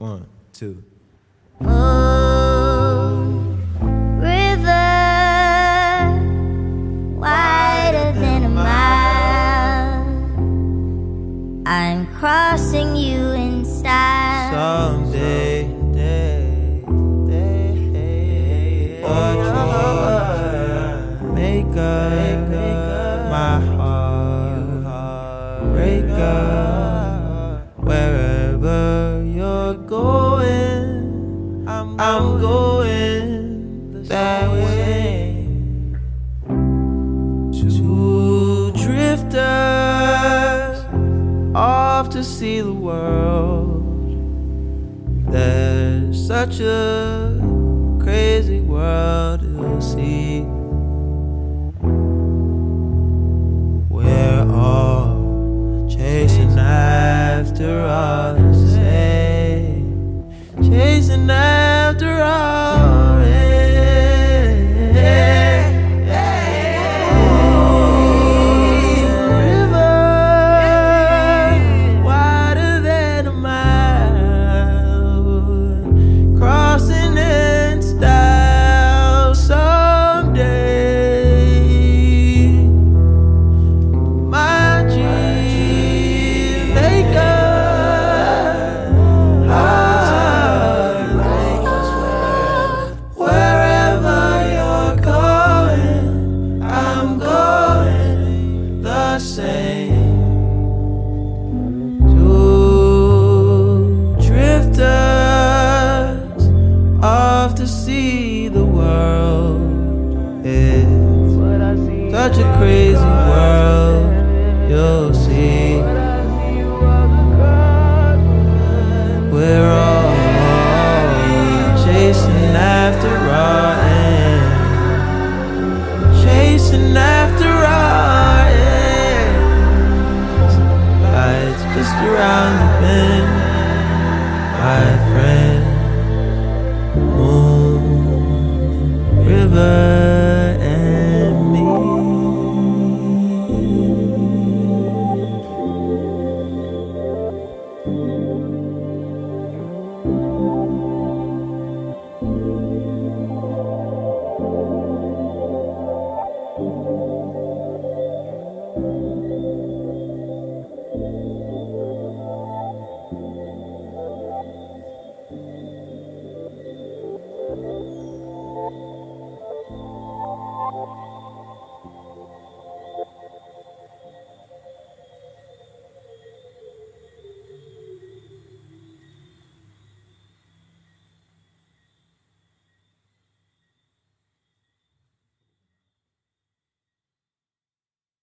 1, 2. Oh, river, wider than a mile, I'm crossing you in style. Someday, make up my heart, break up wherever you're going. I'm going that way. Two drifters off to see the world. There's such a crazy world to see. We're all chasing after all the same, chasing after all. River wider than a mile, crossing in style someday. My G, Lakers, wherever you're going, I'm going the same. Two drifters off to see the world. It's such a crazy